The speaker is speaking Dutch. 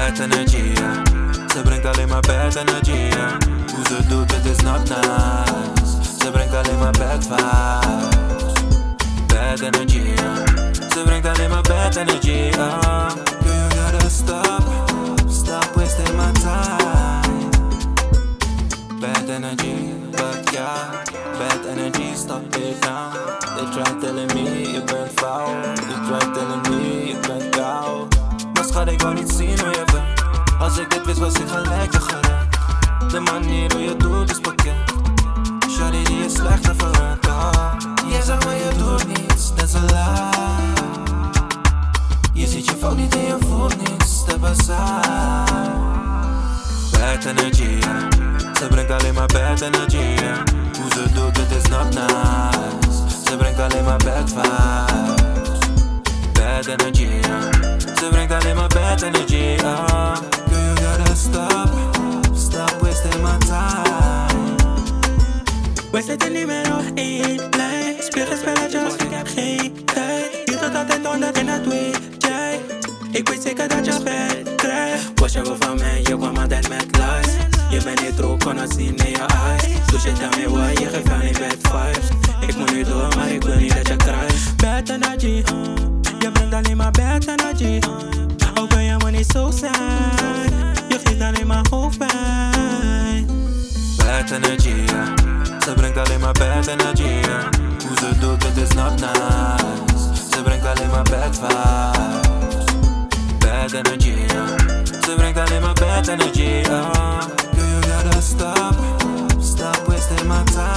Bad energy, ja. Ze brengt alleen maar bad energy, ja. Hoe ze doet, het is not nice. Ze brengt alleen maar bad vibes. Bad energy, ja. Ze brengt alleen maar bad energy, ja. Girl, you gotta stop. Stop wasting my time. Bad energy, but yeah. Bad energy, stop it now. They try telling me je bent fout. They try telling me je bent koud. Maar schat, ik wou niet zien hoe je bent. Als ik dit wist, was ik gelijk je gered. De manier hoe je doet is bekend. Shawty die is slecht en verwend. Je zegt maar je doet niets, dat is een lie. Je ziet je fout niet en je voelt niets, step aside. Bad energy, yeah. Ze brengt alleen maar bad energy, yeah. Hoe ze doet, het is not nice. Ze brengt alleen maar bad vibes. Bad energy, yeah. Ze brengt alleen maar bad energy, yeah. Girl, you gotta stop. Stop wasting my time. Wij zitten niet meer op één lijn. Speel een spelletje als ik heb geen tijd. Je doet altijd onder in het weet jij. Ik weet zeker dat je spijt krijgt. Was je wel van mij, je kwam altijd met lies. Je bent niet droog, kon het zien in je eyes. Dus je tell me why, je geeft aan die bad vibes. Ik moet nu door, maar ik wil niet dat je krijgt. Bad energy, je brengt alleen maar bad energy. Ook ben je maar niet zo zijn. Je geeft alleen maar hoofdpijn. Bad energy, yeah. Ze brengt alleen maar bad energy, yeah. Hoe ze doet, het is not nice. Ze brengt alleen maar bad vibes. Bad energy, yeah. Ze brengt alleen maar bad energy, yeah. Girl, you gotta stop. Stop wasting my time.